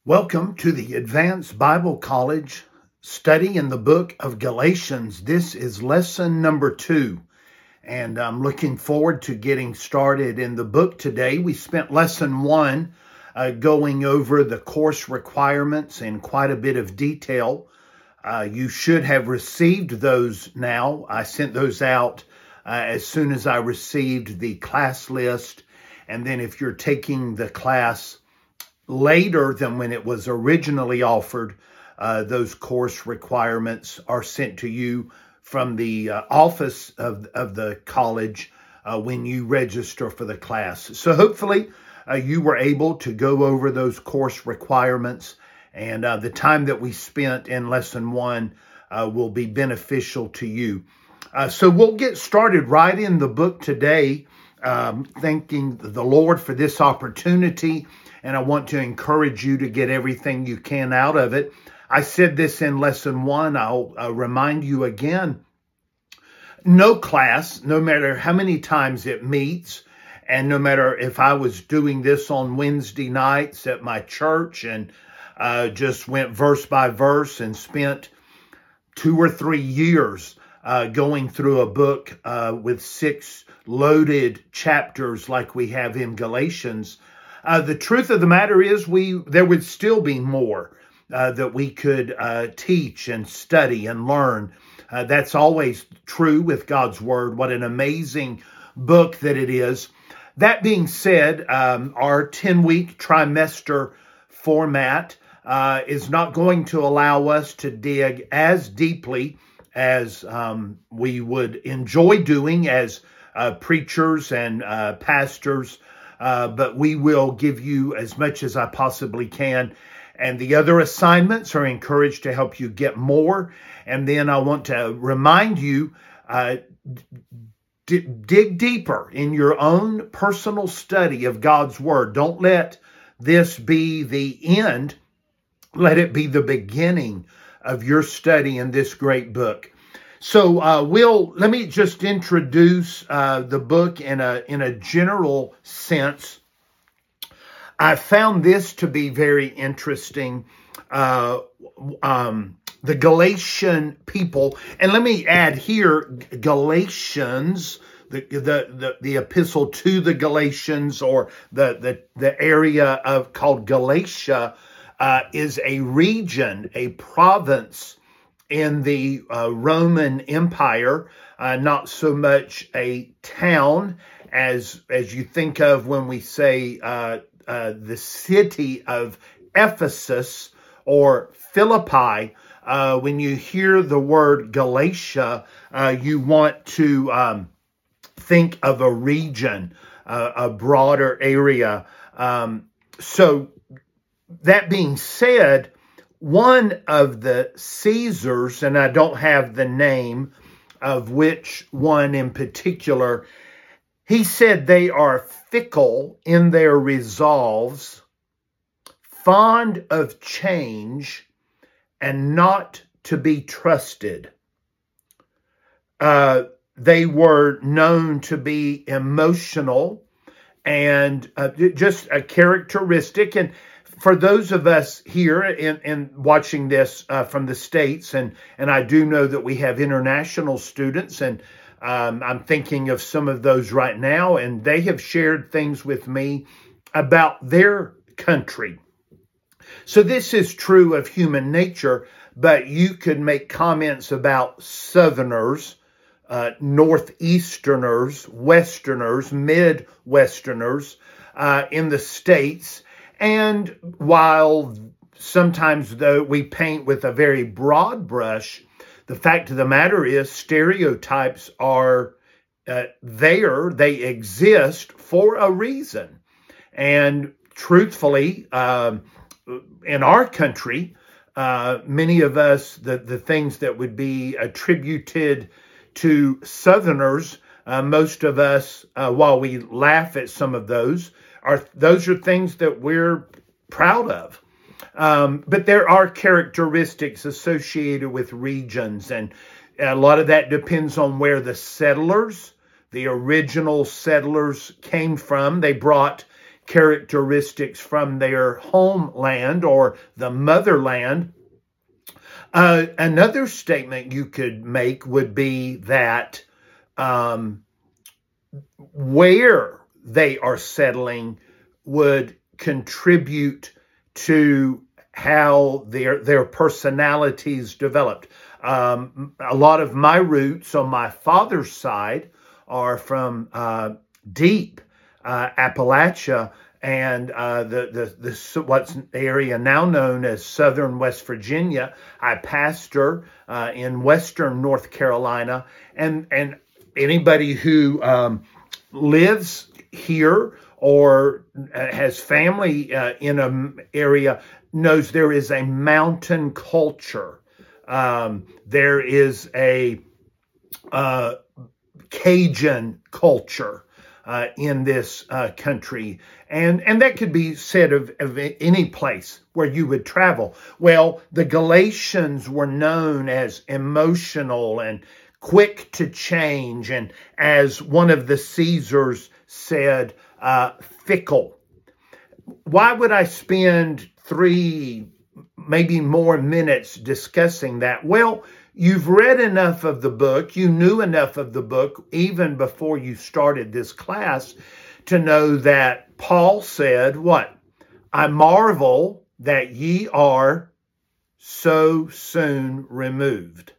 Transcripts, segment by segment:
Welcome to the Advanced Bible College study in the book of Galatians. This is lesson number 2, and I'm looking forward to getting started in the book today. We spent lesson 1 going over the course requirements in quite a bit of detail. You should have received those now. I sent those out as soon as I received the class list, and then if you're taking the class later than when it was originally offered, those course requirements are sent to you from the office of the college when you register for the class. So hopefully you were able to go over those course requirements, and the time that we spent in lesson 1 will be beneficial to you. So we'll get started right in the book today, thanking the Lord for this opportunity. And I want to encourage you to get everything you can out of it. I said this in lesson 1. I'll remind you again. No class, no matter how many times it meets, and no matter if I was doing this on Wednesday nights at my church and just went verse by verse and spent 2 or 3 years going through a book with 6 loaded chapters like we have in Galatians, the truth of the matter is there would still be more that we could teach and study and learn. That's always true with God's Word. What an amazing book that it is. That being said, our 10-week trimester format is not going to allow us to dig as deeply as we would enjoy doing as preachers and pastors. But we will give you as much as I possibly can. And the other assignments are encouraged to help you get more. And then I want to remind you, dig deeper in your own personal study of God's Word. Don't let this be the end. Let it be the beginning of your study in this great book. So let me just introduce the book in a general sense. I found this to be very interesting. The Galatian people, and let me add here, Galatians, the epistle to the Galatians, or the area called Galatia, is a region, a province in the Roman Empire, not so much a town as you think of when we say the city of Ephesus or Philippi. When you hear the word Galatia, you want to think of a region, a broader area. So that being said, one of the Caesars, and I don't have the name of which one in particular, he said they are fickle in their resolves, fond of change, and not to be trusted. They were known to be emotional and just a characteristic. And for those of us here in watching this from the States, and I do know that we have international students, and I'm thinking of some of those right now, and they have shared things with me about their country. So this is true of human nature, but you could make comments about Southerners, Northeasterners, Westerners, Midwesterners in the States. And while sometimes though we paint with a very broad brush, the fact of the matter is stereotypes are there. They exist for a reason. And truthfully, in our country, many of us, the things that would be attributed to Southerners, most of us, while we laugh at some of those are things that we're proud of. But there are characteristics associated with regions, and a lot of that depends on where the original settlers came from. They brought characteristics from their homeland or the motherland. Another statement you could make would be that where they are settling would contribute to how their personalities developed. A lot of my roots on my father's side are from deep Appalachia and the what's the area now known as Southern West Virginia. I pastor in Western North Carolina, and anybody who lives here or has family in an area knows there is a mountain culture. There is a Cajun culture in this country. And that could be said of any place where you would travel. Well, the Galatians were known as emotional and quick to change, and as one of the Caesars said, fickle. Why would I spend 3, maybe more minutes discussing that? Well, you've read enough of the book, you knew enough of the book even before you started this class to know that Paul said, what? I marvel that ye are so soon removed.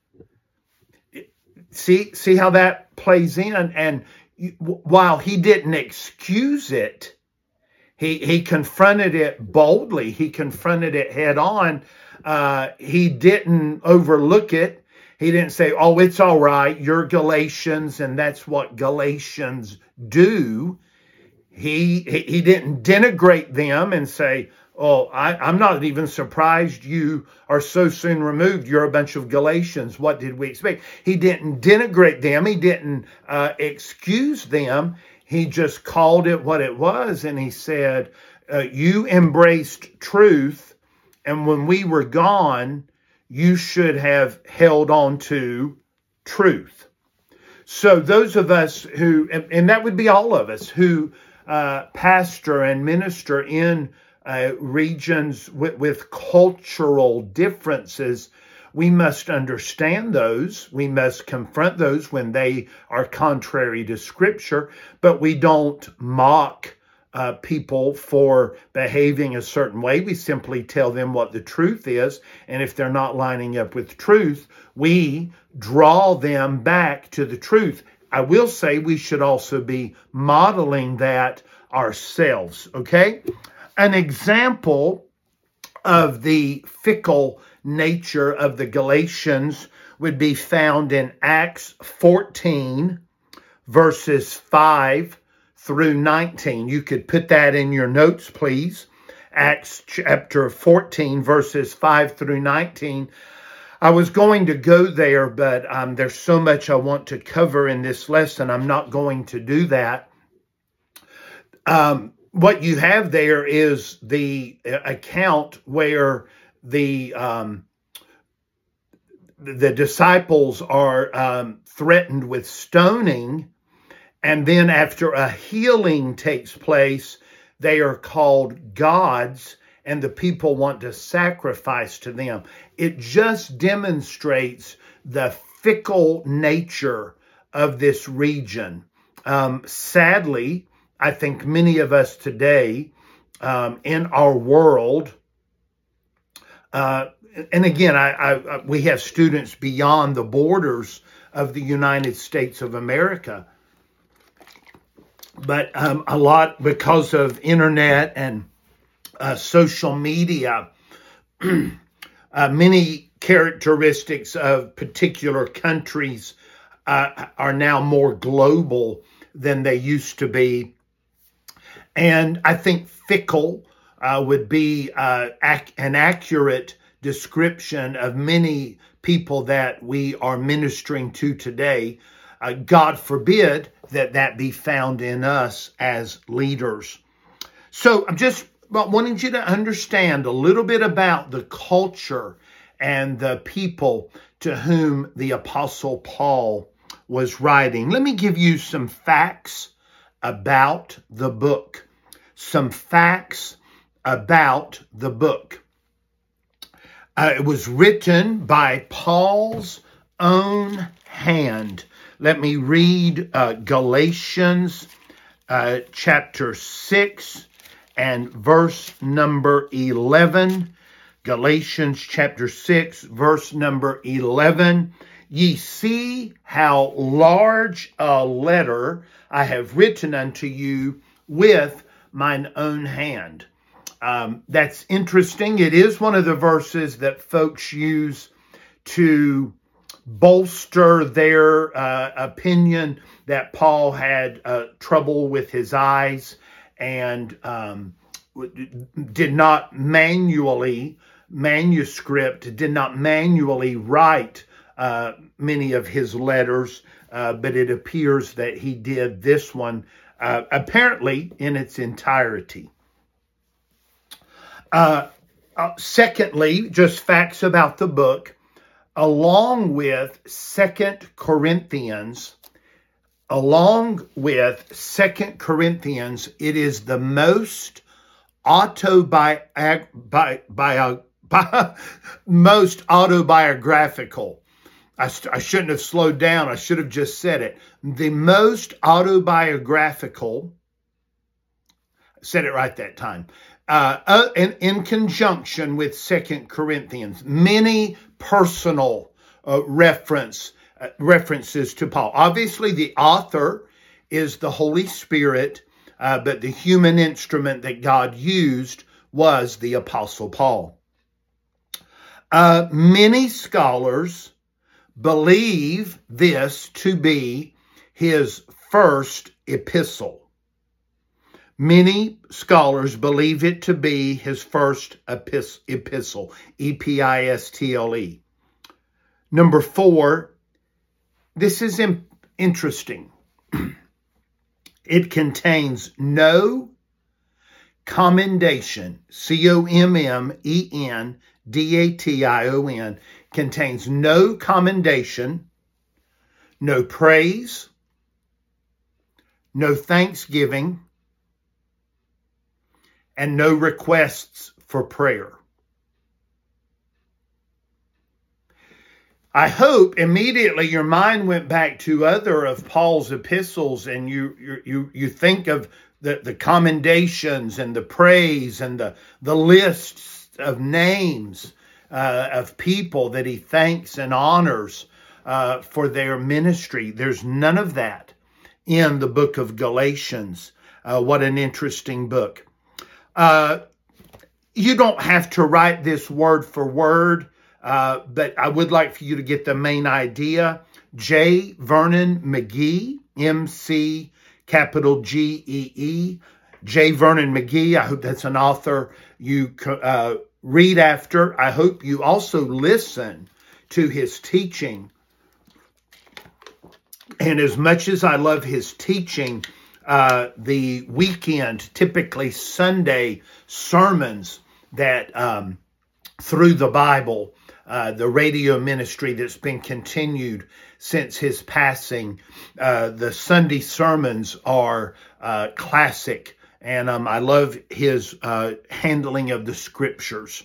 See how that plays in? And while he didn't excuse it, he confronted it boldly. He confronted it head on. He didn't overlook it. He didn't say, oh, it's all right, you're Galatians, and that's what Galatians do. He didn't denigrate them and say, oh, I'm not even surprised you are so soon removed. You're a bunch of Galatians. What did we expect? He didn't denigrate them. He didn't excuse them. He just called it what it was. And he said, you embraced truth. And when we were gone, you should have held on to truth. So those of us who, and that would be all of us, who pastor and minister in regions with cultural differences, we must understand those. We must confront those when they are contrary to Scripture, but we don't mock people for behaving a certain way. We simply tell them what the truth is, and if they're not lining up with truth, we draw them back to the truth. I will say we should also be modeling that ourselves, okay? An example of the fickle nature of the Galatians would be found in Acts 14, verses 5 through 19. You could put that in your notes, please. Acts chapter 14, verses 5 through 19. I was going to go there, but there's so much I want to cover in this lesson. I'm not going to do that. What you have there is the account where the disciples are threatened with stoning, and then after a healing takes place, they are called gods, and the people want to sacrifice to them. It just demonstrates the fickle nature of this region. Sadly, I think many of us today in our world, and again, we have students beyond the borders of the United States of America, but a lot because of internet and social media, many characteristics of particular countries are now more global than they used to be. And I think fickle would be an accurate description of many people that we are ministering to today. God forbid that be found in us as leaders. So I'm just wanting you to understand a little bit about the culture and the people to whom the Apostle Paul was writing. Let me give you some facts about the book. some facts about the book. It was written by Paul's own hand. Let me read Galatians chapter 6 and verse number 11. Galatians chapter 6, verse number 11. Ye see how large a letter I have written unto you with mine own hand. That's interesting. It is one of the verses that folks use to bolster their opinion that Paul had trouble with his eyes and did not manually write many of his letters, but it appears that he did this one apparently in its entirety. Secondly, just facts about the book, along with 2 Corinthians, it is the most most autobiographical. I shouldn't have slowed down. I should have just said it. The most autobiographical, said it right that time, in conjunction with 2 Corinthians. Many personal references to Paul. Obviously, the author is the Holy Spirit, but the human instrument that God used was the Apostle Paul. Many scholars believe this to be his first epistle. Many scholars believe it to be his first epistle, E-P-I-S-T-L-E. Number 4, this is interesting. It contains no commendation, C-O-M-M-E-N-D-A-T-I-O-N, contains no commendation, no praise, no thanksgiving, and no requests for prayer. I hope immediately your mind went back to other of Paul's epistles, and you think of the commendations and the praise and the lists of names of people that he thanks and honors for their ministry. There's none of that in the book of Galatians. What an interesting book. You don't have to write this word for word, but I would like for you to get the main idea. J. Vernon McGee, M-C capital G-E-E. J. Vernon McGee, I hope that's an author you read after. I hope you also listen to his teaching. And as much as I love his teaching, the weekend, typically Sunday sermons that through the Bible, the radio ministry that's been continued since his passing, the Sunday sermons are classic, and I love his handling of the scriptures.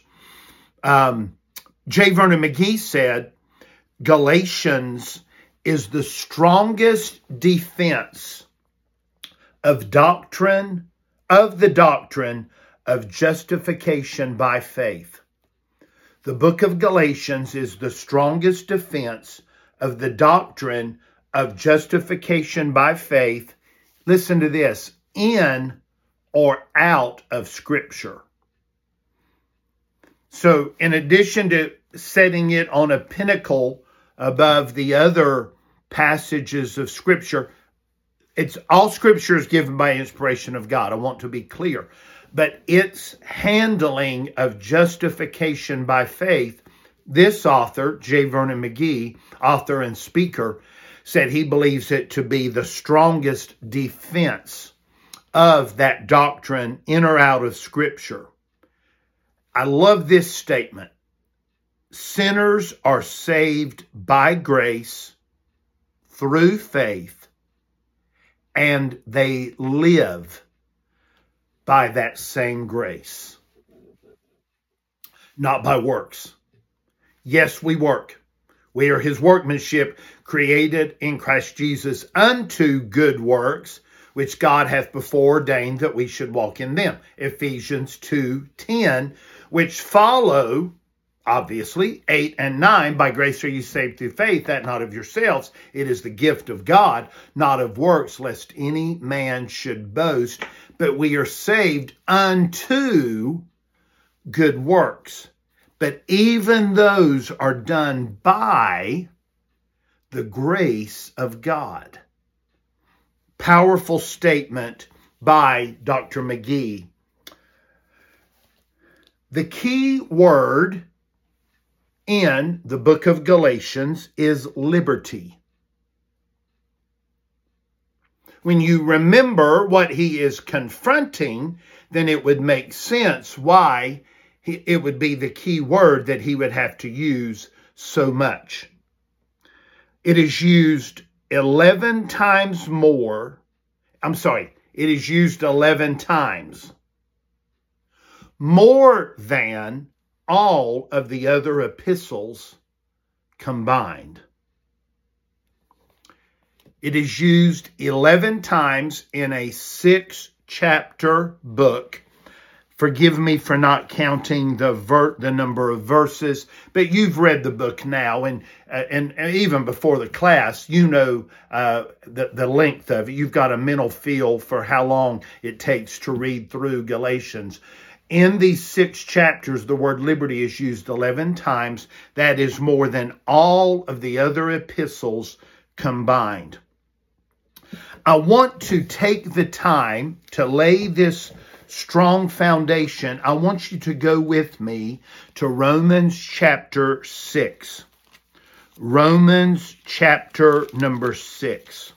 J. Vernon McGee said, Galatians is the strongest defense of the doctrine of justification by faith. The book of Galatians is the strongest defense of the doctrine of justification by faith. Listen to this, in or out of Scripture. So in addition to setting it on a pinnacle above the other passages of Scripture, it's all Scripture is given by inspiration of God. I want to be clear. But its handling of justification by faith, this author, J. Vernon McGee, author and speaker, said he believes it to be the strongest defense of that doctrine in or out of Scripture. I love this statement. Sinners are saved by grace through faith, and they live by that same grace, not by works. Yes, we work. We are his workmanship, created in Christ Jesus unto good works, which God hath before ordained that we should walk in them. Ephesians 2:10, which follow, obviously, 8 and 9, by grace are you saved through faith, that not of yourselves. It is the gift of God, not of works, lest any man should boast. But we are saved unto good works. But even those are done by the grace of God. Powerful statement by Dr. McGee. The key word in the book of Galatians is liberty. When you remember what he is confronting, then it would make sense why it would be the key word that he would have to use so much. It is used 11 times more. It is used 11 times more than all of the other epistles combined. It is used 11 times in a 6-chapter book. Forgive me for not counting the number of verses, but you've read the book now, and even before the class, you know the length of it. You've got a mental feel for how long it takes to read through Galatians. In these 6 chapters, the word liberty is used 11 times. That is more than all of the other epistles combined. I want to take the time to lay this strong foundation. I want you to go with me to Romans chapter 6. Romans chapter number 6.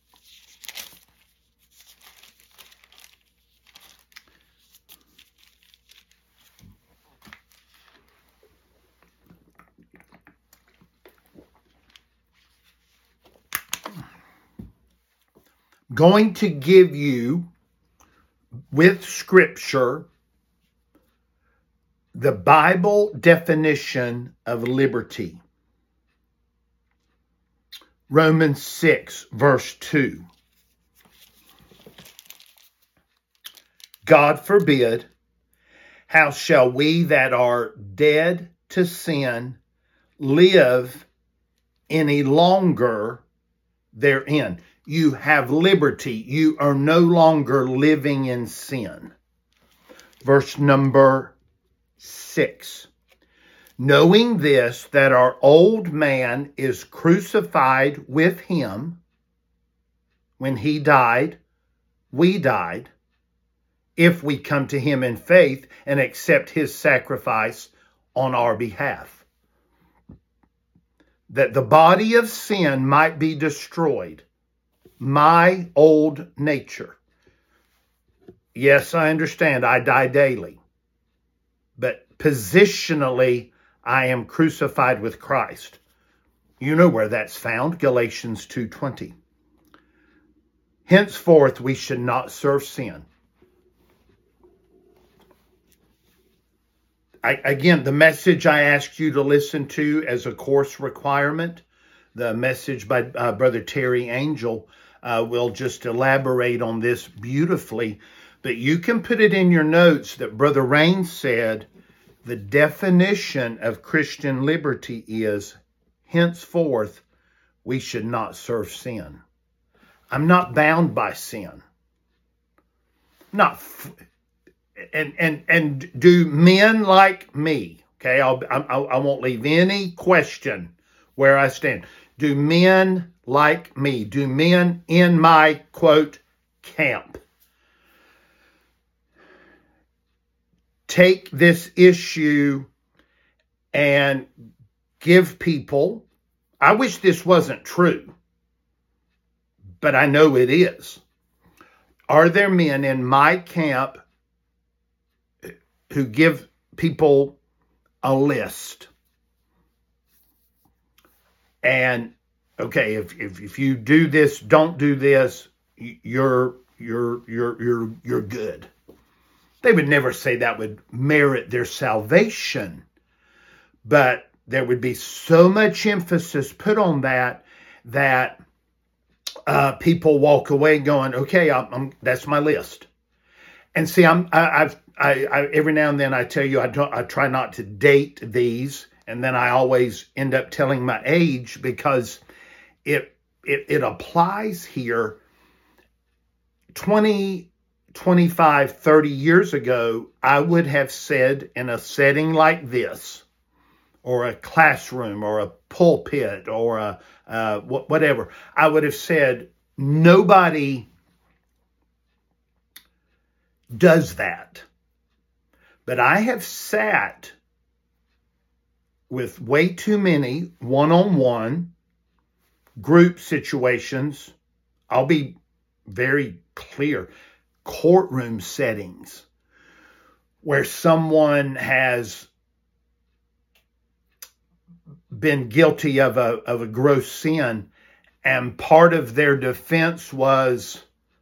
Going to give you, with Scripture, the Bible definition of liberty. Romans 6, verse 2. God forbid, how shall we that are dead to sin live any longer therein? You have liberty. You are no longer living in sin. Verse number 6. Knowing this, that our old man is crucified with him. When he died, we died. If we come to him in faith and accept his sacrifice on our behalf. That the body of sin might be destroyed. My old nature. Yes, I understand. I die daily. But positionally, I am crucified with Christ. You know where that's found. Galatians 2:20. Henceforth, we should not serve sin. Again, the message I asked you to listen to as a course requirement, the message by Brother Terry Angel, will just elaborate on this beautifully. But you can put it in your notes that Brother Rains said the definition of Christian liberty is, henceforth, we should not serve sin. I'm not bound by sin. And do men like me, okay, I won't leave any question where I stand. Do men like me? Do men in my, quote, camp take this issue and give people, I wish this wasn't true, but I know it is. Are there men in my camp who give people a list? And okay, if you do this, don't do this, you're good. They would never say that would merit their salvation, but there would be so much emphasis put on that people walk away going, okay, that's my list. And see, I every now and then I tell you, I try not to date these, and then I always end up telling my age because it applies here. 20, 25, 30 years ago, I would have said in a setting like this, or a classroom, or a pulpit, or whatever, I would have said, nobody does that. But I have sat with way too many one-on-one group situations. I'll be very clear. Courtroom settings where someone has been guilty of a gross sin, and part of their defense was,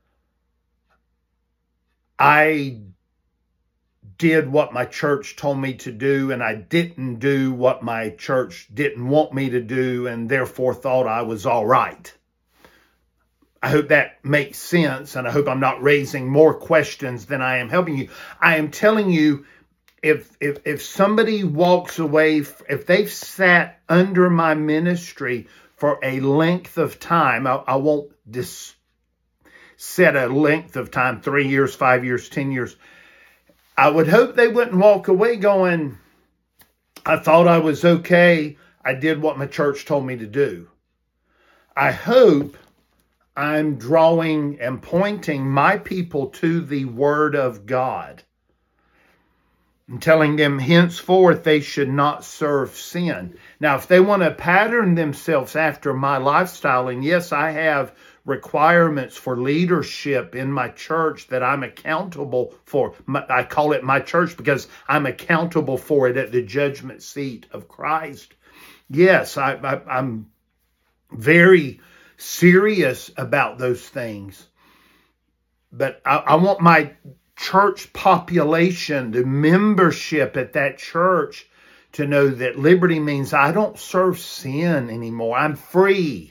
I did what my church told me to do, and I didn't do what my church didn't want me to do, and therefore thought I was all right. I hope that makes sense, and I hope I'm not raising more questions than I am helping you. I am telling you, if somebody walks away, if they've sat under my ministry for a length of time, I won't set a length of time, 3 years, 5 years, 10 years. I would hope they wouldn't walk away going, I thought I was okay. I did what my church told me to do. I hope I'm drawing and pointing my people to the Word of God and telling them henceforth they should not serve sin. Now, if they want to pattern themselves after my lifestyle, and yes, I have requirements for leadership in my church that I'm accountable for. I call it my church because I'm accountable for it at the judgment seat of Christ. Yes, I'm very serious about those things. But I want my church population, the membership at that church, to know that liberty means I don't serve sin anymore. I'm free.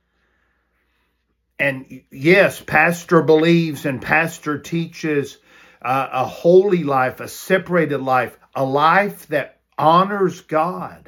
And yes, pastor believes and pastor teaches a holy life, a separated life, a life that honors God.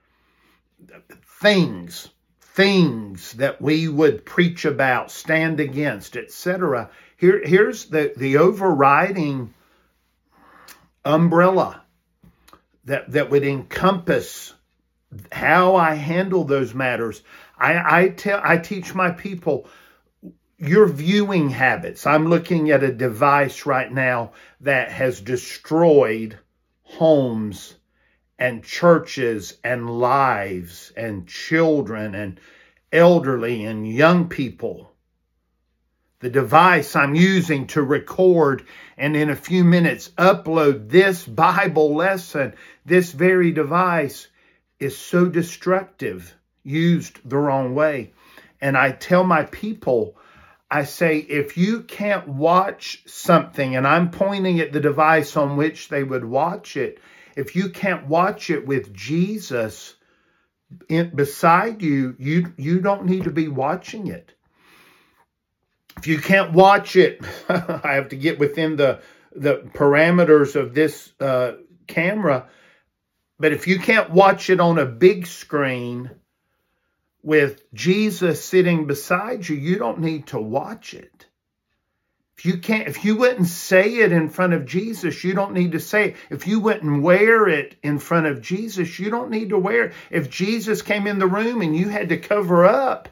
Things that we would preach about, stand against, etc. Here's the overriding umbrella that would encompass how I handle those matters. I teach my people, your viewing habits. I'm looking at a device right now that has destroyed homes and churches and lives and children and elderly and young people. The device I'm using to record and in a few minutes upload this Bible lesson, this very device is so destructive, used the wrong way. And I tell my people, I say, if you can't watch something, and I'm pointing at the device on which they would watch it, if you can't watch it with Jesus beside you, you don't need to be watching it. If you can't watch it, I have to get within the parameters of this camera, but if you can't watch it on a big screen with Jesus sitting beside you, you don't need to watch it. If you wouldn't say it in front of Jesus, you don't need to say it. If you wouldn't wear it in front of Jesus, you don't need to wear it. If Jesus came in the room and you had to cover up,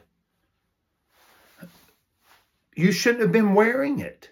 you shouldn't have been wearing it.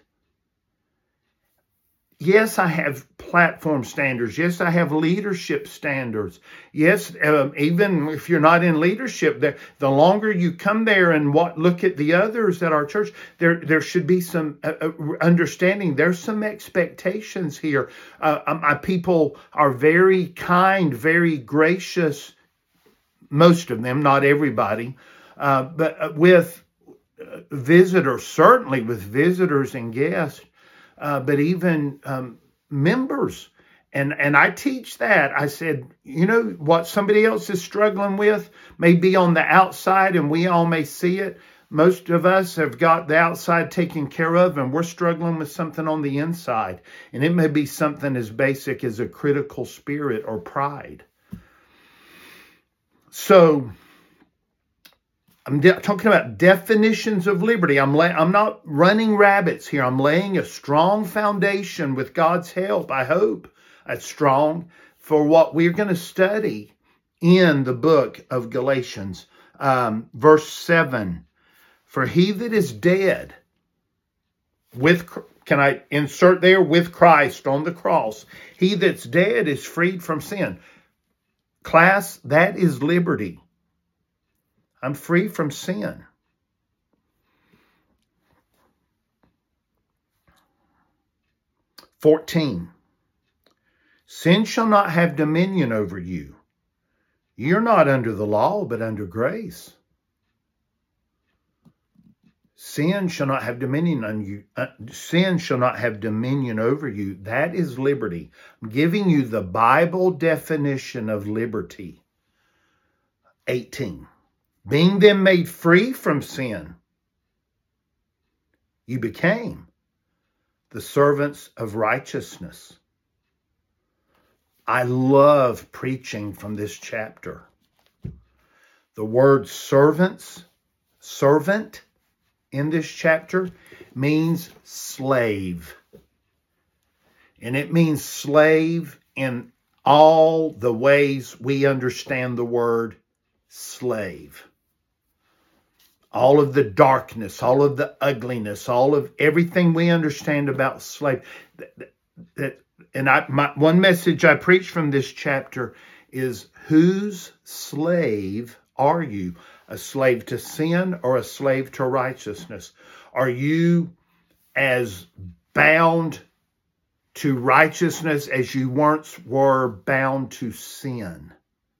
Yes, I have platform standards. Yes, I have leadership standards. Yes, even if you're not in leadership, the longer you come there and look at the others at our church, there should be some understanding. There's some expectations here. My people are very kind, very gracious, most of them, not everybody, but with visitors, certainly with visitors and guests. But even members. And I teach that. I said, you know, what somebody else is struggling with may be on the outside and we all may see it. Most of us have got the outside taken care of and we're struggling with something on the inside. And it may be something as basic as a critical spirit or pride. So I'm talking about definitions of liberty. I'm not running rabbits here. I'm laying a strong foundation with God's help, I hope. It's strong for what we're going to study in the book of Galatians. Verse 7, for he that is dead can I insert there, with Christ on the cross, he that's dead is freed from sin. Class, that is liberty. I'm free from sin. "14. Sin shall not have dominion over you. You're not under the law, but under grace. Sin shall not have dominion on you. Sin shall not have dominion over you. That is liberty. I'm giving you the Bible definition of liberty. 18. Being then made free from sin, you became the servants of righteousness. I love preaching from this chapter. The word servant in this chapter means slave. And it means slave in all the ways we understand the word slave. All of the darkness, all of the ugliness, all of everything we understand about slave. One message I preach from this chapter is, whose slave are you? A slave to sin or a slave to righteousness? Are you as bound to righteousness as you once were bound to sin?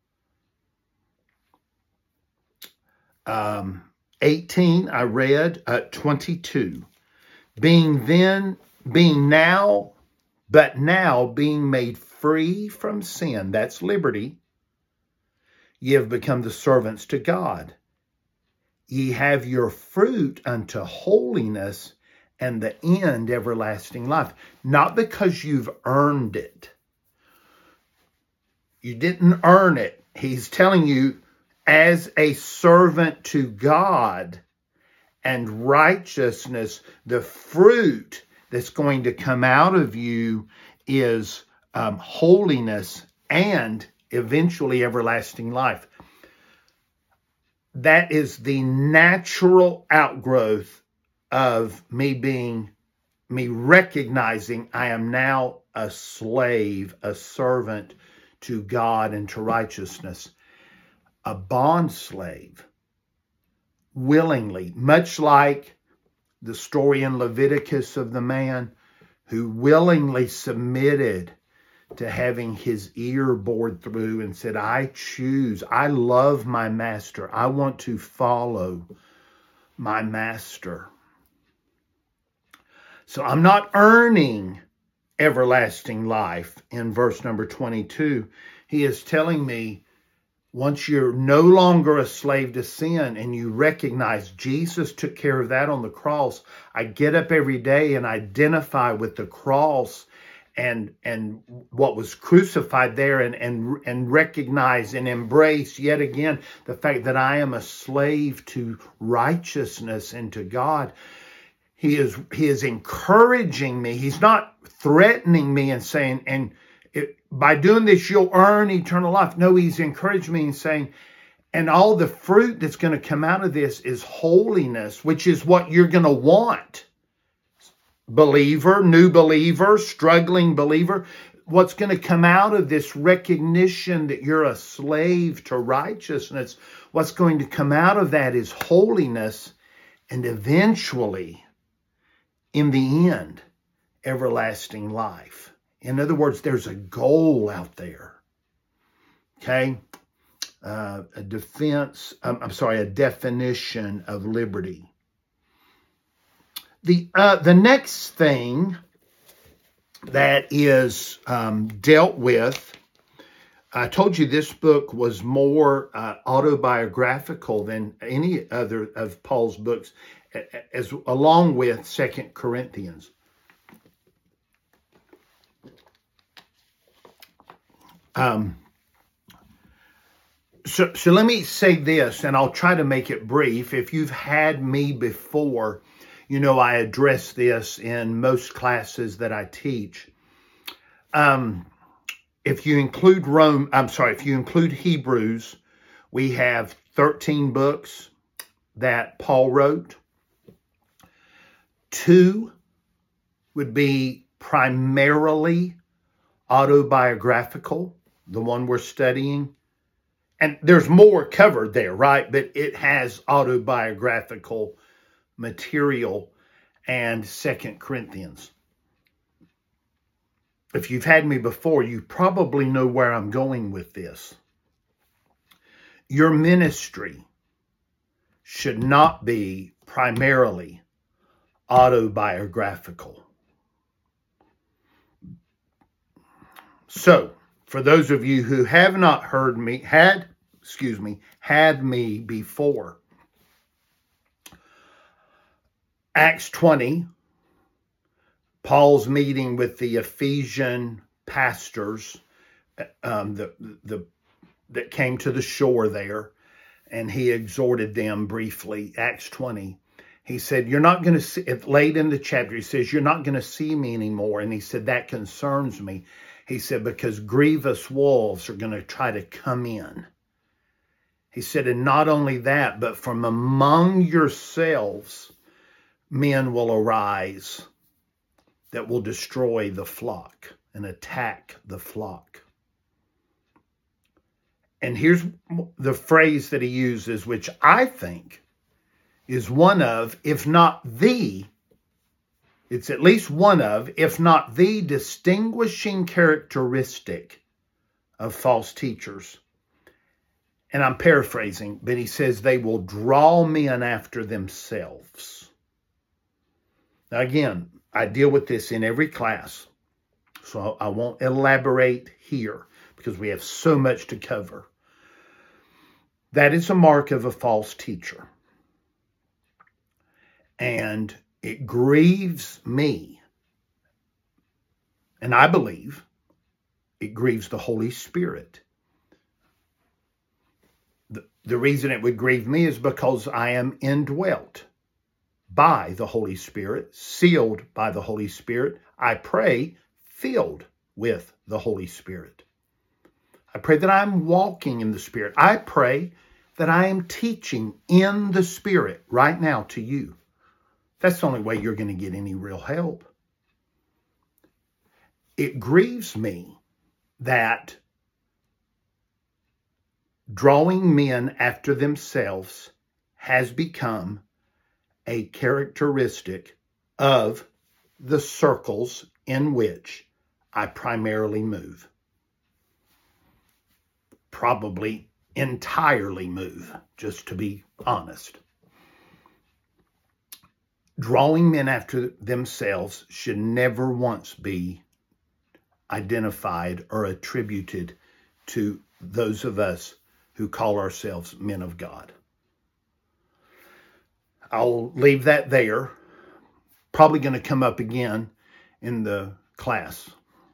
18, I read. 22. Being now made free from sin, that's liberty, ye have become the servants to God. Ye have your fruit unto holiness, and the end everlasting life. Not because you've earned it. You didn't earn it. He's telling you, as a servant to God and righteousness, the fruit that's going to come out of you is holiness and eventually everlasting life. That is the natural outgrowth of me recognizing I am now a slave, a servant to God and to righteousness. A bond slave, willingly, much like the story in Leviticus of the man who willingly submitted to having his ear bored through and said, I love my master. I want to follow my master. So I'm not earning everlasting life in verse number 22. He is telling me, once you're no longer a slave to sin and you recognize Jesus took care of that on the cross, I get up every day and identify with the cross and what was crucified there and recognize and embrace yet again the fact that I am a slave to righteousness and to God. He is encouraging me. He's not threatening me and saying, by doing this, you'll earn eternal life. No, he's encouraged me and saying, and all the fruit that's going to come out of this is holiness, which is what you're going to want. Believer, new believer, struggling believer. What's going to come out of this recognition that you're a slave to righteousness, what's going to come out of that is holiness, and eventually, in the end, everlasting life. In other words, there's a goal out there, okay? A definition of liberty. The next thing that is dealt with. I told you this book was more autobiographical than any other of Paul's books, along with 2 Corinthians. So let me say this, and I'll try to make it brief. If you've had me before, you know I address this in most classes that I teach. If you include if you include Hebrews, we have 13 books that Paul wrote. 2 would be primarily autobiographical, the one we're studying. And there's more covered there, right? But it has autobiographical material and 2 Corinthians. If you've had me before, you probably know where I'm going with this. Your ministry should not be primarily autobiographical. So, for those of you who have not heard me, had me before, Acts 20, Paul's meeting with the Ephesian pastors that came to the shore there, and he exhorted them briefly. Acts 20, he said, you're not going to see, late in the chapter, he says, you're not going to see me anymore. And he said, that concerns me. He said, because grievous wolves are going to try to come in. He said, and not only that, but from among yourselves, men will arise that will destroy the flock and attack the flock. And here's the phrase that he uses, which I think is one of, if not the, it's at least one of, if not the distinguishing characteristic of false teachers. And I'm paraphrasing, but he says they will draw men after themselves. Now again, I deal with this in every class, so I won't elaborate here because we have so much to cover. That is a mark of a false teacher. And it grieves me, and I believe it grieves the Holy Spirit. The reason it would grieve me is because I am indwelt by the Holy Spirit, sealed by the Holy Spirit. I pray filled with the Holy Spirit. I pray that I'm walking in the Spirit. I pray that I am teaching in the Spirit right now to you. That's the only way you're going to get any real help. It grieves me that drawing men after themselves has become a characteristic of the circles in which I primarily move. Probably entirely move, just to be honest. Drawing men after themselves should never once be identified or attributed to those of us who call ourselves men of God. I'll leave that there. Probably going to come up again in the class.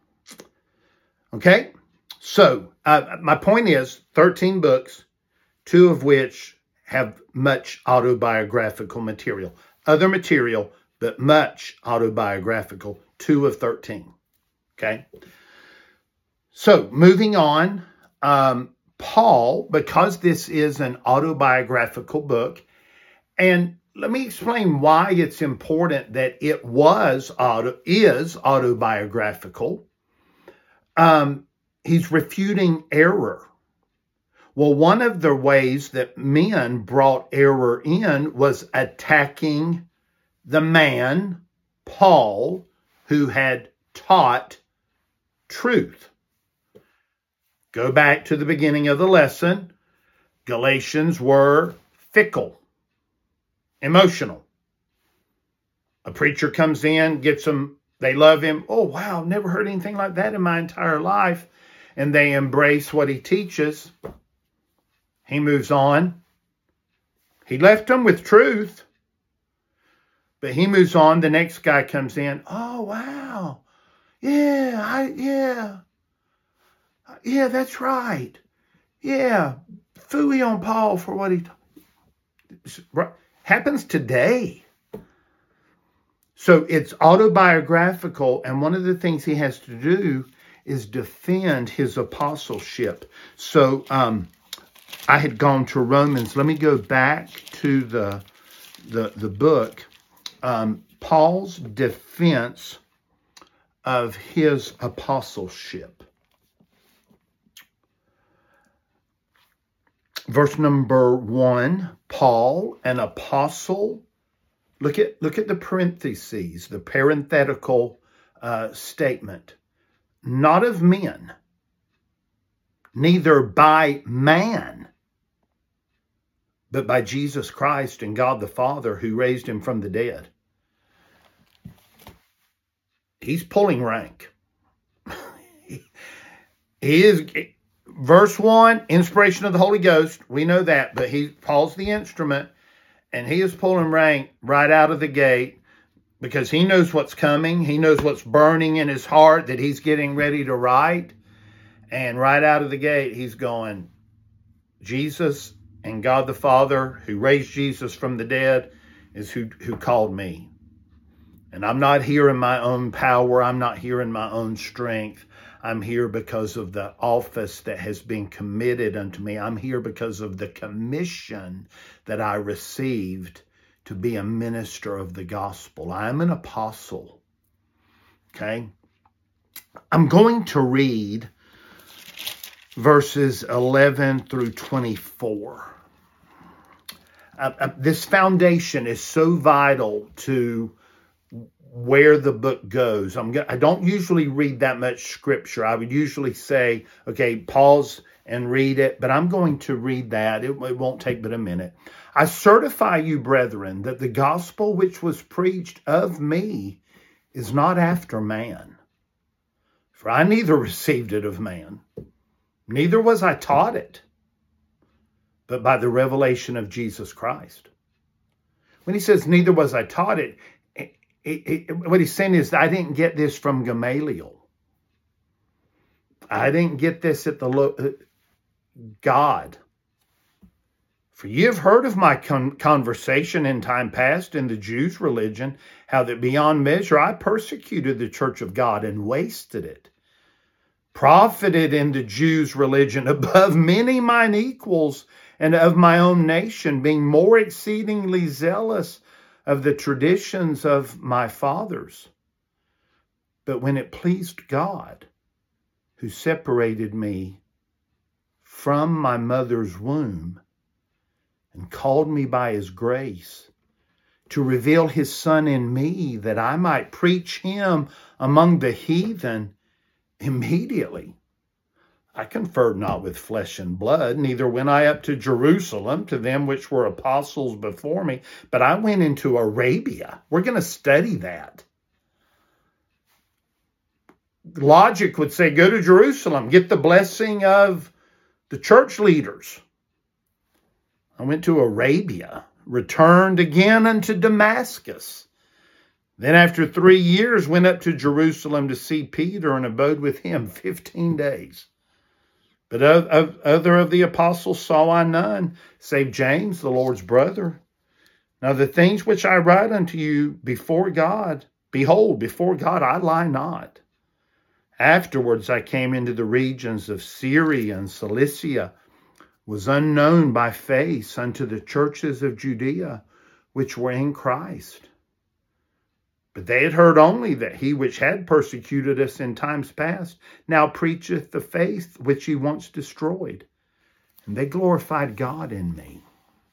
Okay? So, my point is 13 books, 2 of which have much autobiographical material. Other material, but much autobiographical, 2 of 13. Okay? So, moving on, Paul, because this is an autobiographical book, and let me explain why it's important that it is autobiographical. He's refuting error. Well, one of the ways that men brought error in was attacking the man, Paul, who had taught truth. Go back to the beginning of the lesson. Galatians were fickle, emotional. A preacher comes in, gets them They love him. Oh, wow, never heard anything like that in my entire life. And they embrace what he teaches. He moves on. He left them with truth. But he moves on. The next guy comes in. Oh, wow. Yeah, that's right. Yeah, phooey on Paul for what he happens today. So it's autobiographical, and one of the things he has to do is defend his apostleship. So I had gone to Romans. Let me go back to the book. Paul's defense of his apostleship. Verse number 1, Paul, an apostle. Look at the parentheses, the parenthetical statement. Not of men, neither by man, but by Jesus Christ and God the Father who raised him from the dead. He's pulling rank. He is, verse 1, inspiration of the Holy Ghost. We know that, but Paul's the instrument, and he is pulling rank right out of the gate because he knows what's coming. He knows what's burning in his heart that he's getting ready to write. And right out of the gate, he's going, Jesus and God the Father who raised Jesus from the dead is who called me. And I'm not here in my own power. I'm not here in my own strength. I'm here because of the office that has been committed unto me. I'm here because of the commission that I received to be a minister of the gospel. I'm an apostle. Okay? I'm going to read verses 11 through 24. This foundation is so vital to where the book goes. I don't usually read that much scripture. I would usually say, okay, pause and read it, but I'm going to read that. It won't take but a minute. I certify you, brethren, that the gospel which was preached of me is not after man. For I neither received it of man, neither was I taught it, but by the revelation of Jesus Christ. When he says, neither was I taught it, what he's saying is, I didn't get this from Gamaliel. I didn't get this at the God. For ye have heard of my conversation in time past in the Jews' religion, how that beyond measure I persecuted the church of God and wasted it, profited in the Jews' religion above many mine equals and of my own nation, being more exceedingly zealous of the traditions of my fathers. But when it pleased God, who separated me from my mother's womb and called me by his grace to reveal his Son in me, that I might preach him among the heathen, immediately I conferred not with flesh and blood, neither went I up to Jerusalem to them which were apostles before me, but I went into Arabia. We're going to study that. Logic would say, go to Jerusalem, get the blessing of the church leaders. I went to Arabia, returned again unto Damascus. Then after 3 years went up to Jerusalem to see Peter and abode with him 15 days. But other of the apostles saw I none, save James, the Lord's brother. Now the things which I write unto you before God, behold, before God I lie not. Afterwards I came into the regions of Syria and Cilicia, was unknown by face unto the churches of Judea, which were in Christ. But they had heard only that he which had persecuted us in times past now preacheth the faith which he once destroyed. And they glorified God in me.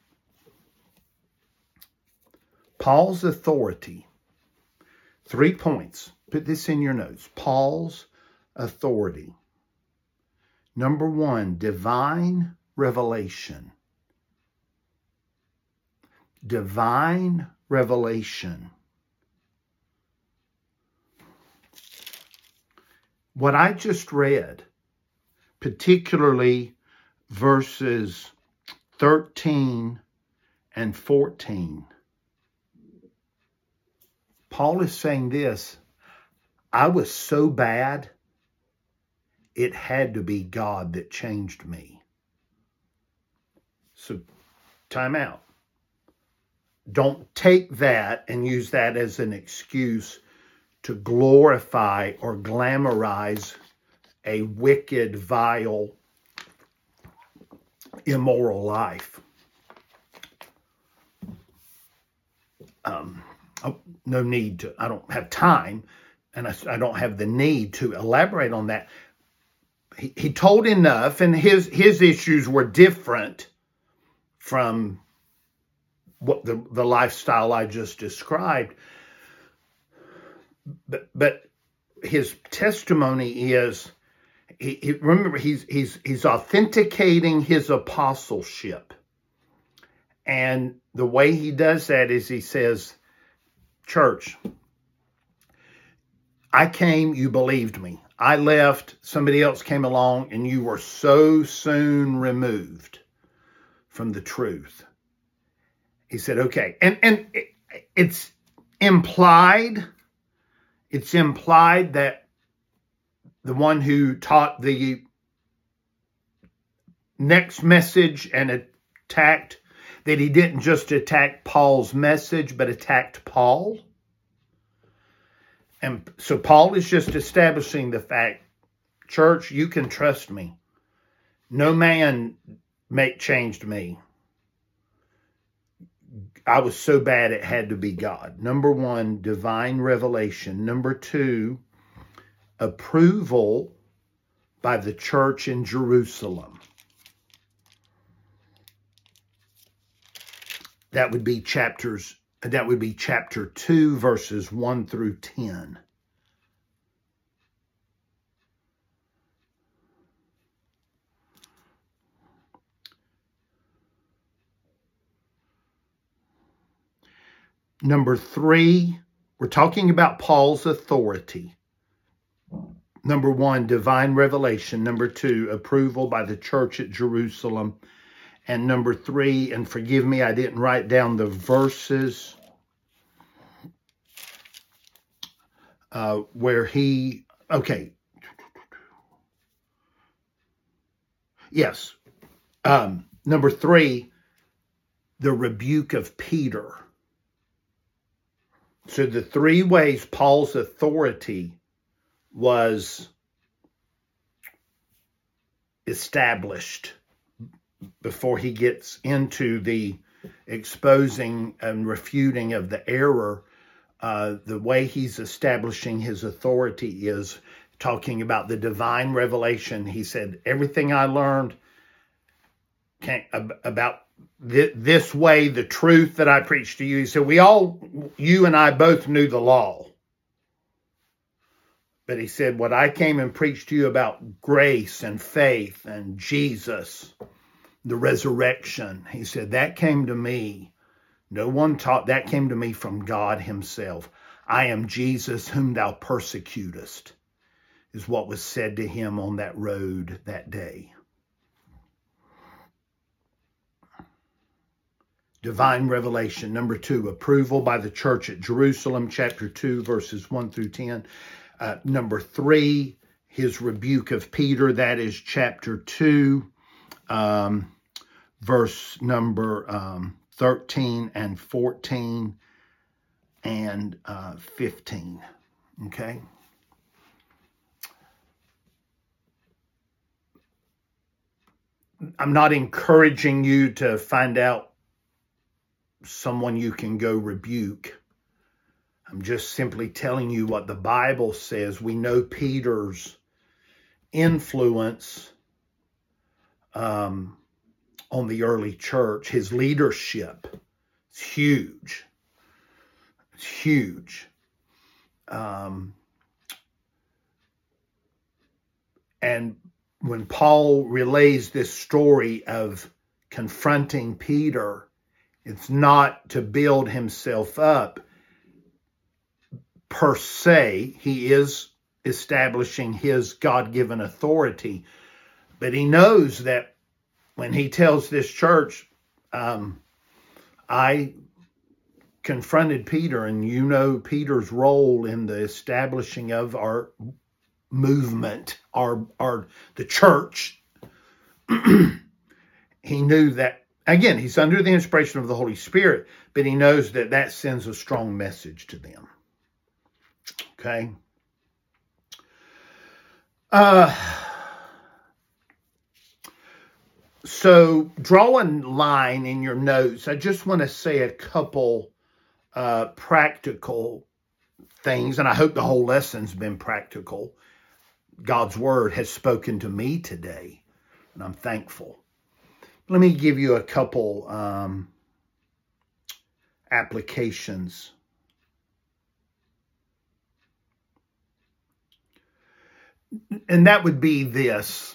Paul's authority. 3 points. Put this in your notes. Paul's authority. Number 1, divine revelation. Divine revelation. what I just read, particularly verses 13 and 14, Paul is saying this: I was so bad, it had to be God that changed me. So, time out. Don't take that and use that as an excuse to glorify or glamorize a wicked, vile, immoral life. No need to, I don't have time, and I don't have the need to elaborate on that. He told enough, and his issues were different from what the lifestyle I just described. But his testimony is, remember, he's authenticating his apostleship. And the way he does that is he says, church, I came, you believed me. I left, somebody else came along, and you were so soon removed from the truth. He said, okay. And it's implied that the one who taught the next message and attacked, that he didn't just attack Paul's message, but attacked Paul. And so Paul is just establishing the fact, church, you can trust me. No man changed me. I was so bad it had to be God. Number one, divine revelation. Number two, approval by the church in Jerusalem. That would be chapter 2, verses 1 through 10. Number 3, we're talking about Paul's authority. Number 1, divine revelation. Number 2, approval by the church at Jerusalem. And number 3, and forgive me, I didn't write down the verses where he, okay. Yes. Number 3, the rebuke of Peter. So the 3 ways Paul's authority was established before he gets into the exposing and refuting of the error. The way he's establishing his authority is talking about the divine revelation. He said, everything I learned about this way, the truth that I preached to you. He said, you and I both knew the law. But he said, what I came and preached to you about grace and faith and Jesus, the resurrection, he said, that came to me. No one taught, that came to me from God himself. I am Jesus whom thou persecutest, is what was said to him on that road that day. Divine revelation. Number 2, approval by the church at Jerusalem, chapter 2, verses 1 through 10. Number 3, his rebuke of Peter, that is chapter 2, verse number 13 and 14 and 15. Okay. I'm not encouraging you to find out someone you can go rebuke. I'm just simply telling you what the Bible says. We know Peter's influence on the early church. His leadership is huge. It's huge. And when Paul relays this story of confronting Peter, it's not to build himself up per se. He is establishing his God-given authority. But he knows that when he tells this church, I confronted Peter, and you know Peter's role in the establishing of our movement, the church. He knew that, again, he's under the inspiration of the Holy Spirit, but he knows that that sends a strong message to them. Okay? So draw a line in your notes. I just want to say a couple practical things, and I hope the whole lesson's been practical. God's word has spoken to me today, and I'm thankful. Let me give you a couple applications. And that would be this.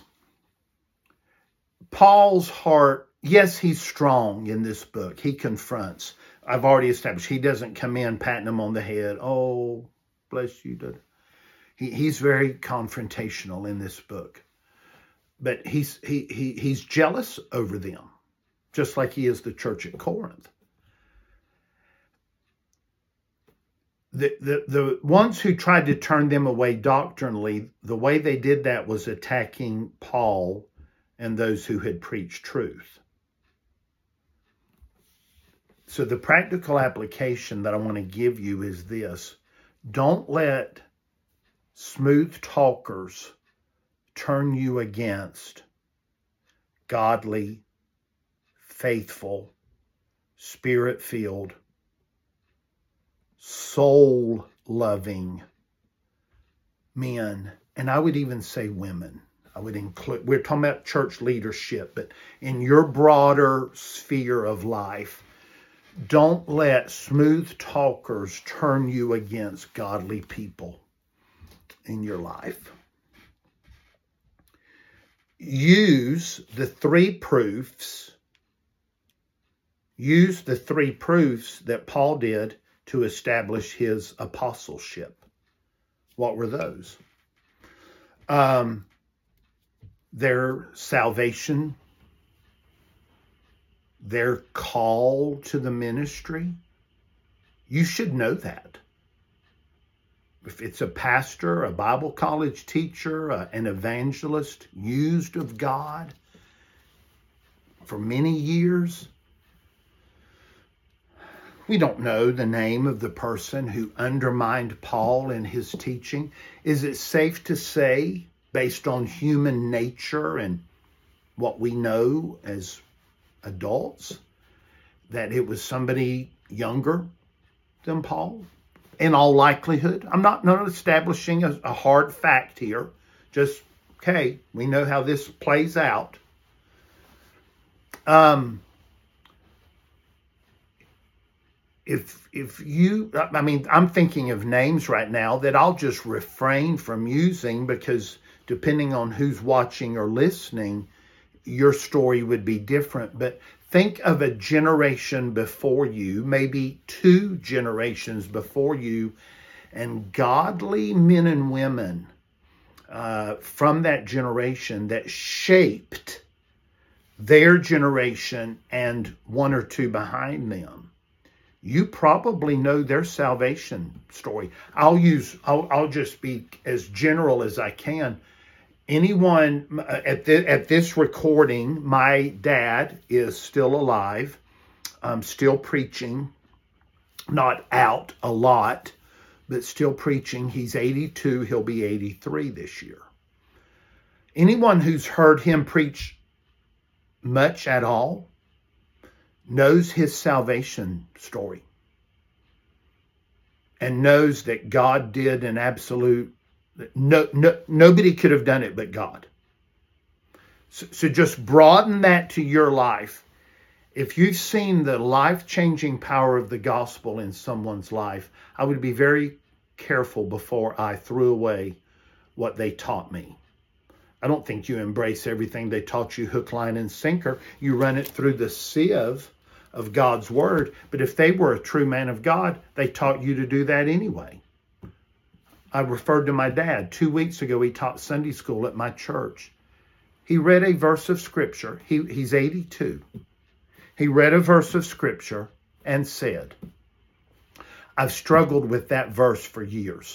Paul's heart, yes, he's strong in this book. He confronts. I've already established he doesn't come in patting them on the head. Oh, bless you. He's very confrontational in this book. But he's jealous over them, just like he is the church at Corinth. The ones who tried to turn them away doctrinally, the way they did that was attacking Paul and those who had preached truth. So the practical application that I want to give you is this. Don't let smooth talkers turn you against godly, faithful, spirit-filled, soul-loving men, and I would even say women. I would include, we're talking about church leadership, but in your broader sphere of life, don't let smooth talkers turn you against godly people in your life. Use the three proofs that Paul did to establish his apostleship. What were those? Their salvation, their call to the ministry. You should know that. If it's a pastor, a Bible college teacher, an evangelist used of God for many years, we don't know the name of the person who undermined Paul in his teaching. Is it safe to say, based on human nature and what we know as adults, that it was somebody younger than Paul? In all likelihood, I'm not establishing a hard fact here. Just, okay, we know how this plays out. I'm thinking of names right now that I'll just refrain from using because depending on who's watching or listening, your story would be different. But think of a generation before you, maybe 2 generations before you, and godly men and women from that generation that shaped their generation and 1 or 2 behind them. You probably know their salvation story. I'll just be as general as I can. Anyone at this recording, my dad is still alive, still preaching, not out a lot, but still preaching. He's 82. He'll be 83 this year. Anyone who's heard him preach much at all knows his salvation story and knows that God did an absolute, nobody could have done it but God. So just broaden that to your life. If you've seen the life-changing power of the gospel in someone's life, I would be very careful before I threw away what they taught me. I don't think you embrace everything they taught you hook, line, and sinker. You run it through the sieve of God's word. But if they were a true man of God, they taught you to do that anyway. I referred to my dad. 2 weeks ago, he taught Sunday school at my church. He read a verse of Scripture. He's 82. He read a verse of Scripture and said, I've struggled with that verse for years.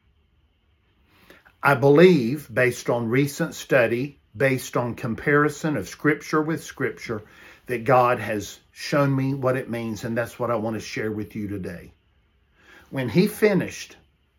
I believe, based on recent study, based on comparison of Scripture with Scripture, that God has shown me what it means, and that's what I want to share with you today. When he finished,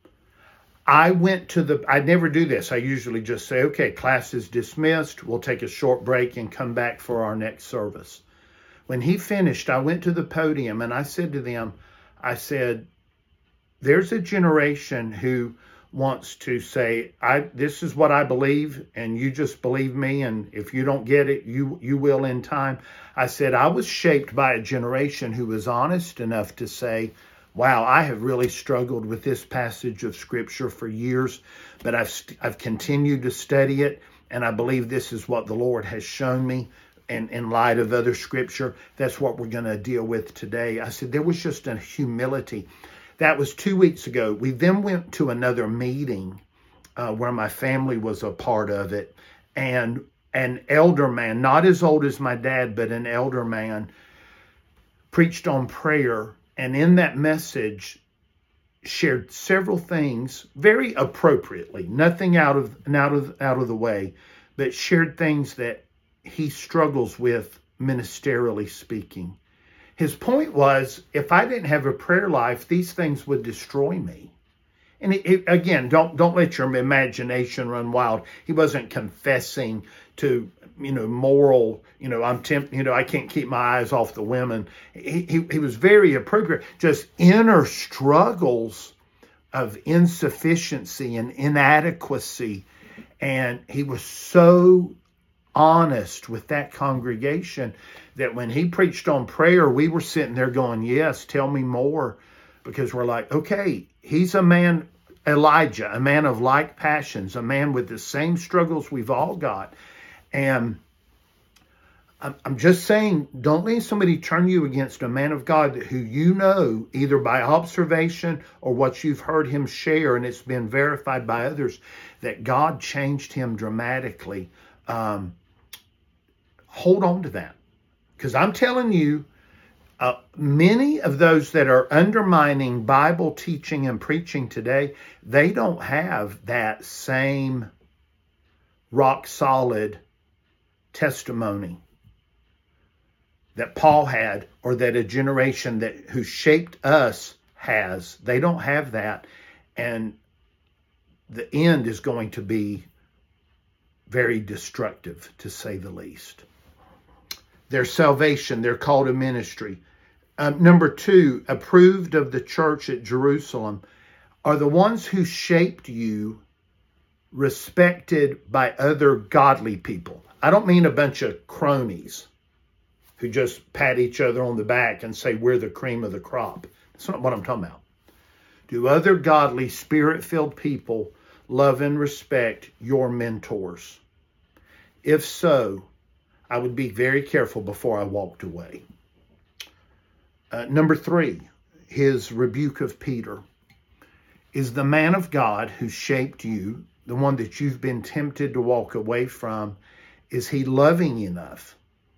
I never do this. I usually just say, okay, class is dismissed. We'll take a short break and come back for our next service. When he finished, I went to the podium and I said to them, I said, there's a generation who wants to say, this is what I believe, and you just believe me, and if you don't get it, you will in time. I said, I was shaped by a generation who was honest enough to say, wow, I have really struggled with this passage of Scripture for years, but I've continued to study it, and I believe this is what the Lord has shown me. And in light of other Scripture, that's what we're going to deal with today. I said, there was just a humility. That was 2 weeks ago. We then went to another meeting where my family was a part of it. And an elder man, not as old as my dad, but an elder man, preached on prayer. And in that message, shared several things very appropriately, nothing out of the way, but shared things that he struggles with ministerially speaking. His point was, if I didn't have a prayer life, these things would destroy me. And again, don't let your imagination run wild. He wasn't confessing to, moral, I can't keep my eyes off the women. He was very appropriate. Just inner struggles of insufficiency and inadequacy. And he was so honest with that congregation that when he preached on prayer, we were sitting there going, yes, tell me more. Because we're like, okay, he's a man, Elijah, a man of like passions, a man with the same struggles we've all got. And I'm just saying, don't let somebody turn you against a man of God who you know, either by observation or what you've heard him share, and it's been verified by others, that God changed him dramatically. Hold on to that. Because I'm telling you, many of those that are undermining Bible teaching and preaching today, they don't have that same rock solid testimony that Paul had, or that a generation who shaped us has. They don't have that. And the end is going to be very destructive, to say the least. Their salvation, their call to ministry. Number 2, approved of the church at Jerusalem, are the ones who shaped you, respected by other godly people. I don't mean a bunch of cronies who just pat each other on the back and say, we're the cream of the crop. That's not what I'm talking about. Do other godly, spirit-filled people love and respect your mentors? If so, I would be very careful before I walked away. Number 3, his rebuke of Peter. Is the man of God who shaped you, the one that you've been tempted to walk away from, is he loving enough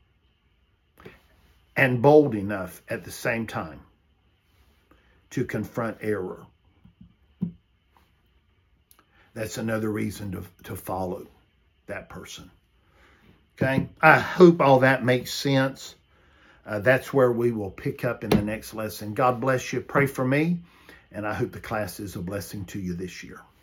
and bold enough at the same time to confront error? That's another reason to follow that person. Okay, I hope all that makes sense. That's where we will pick up in the next lesson. God bless you. Pray for me, and I hope the class is a blessing to you this year.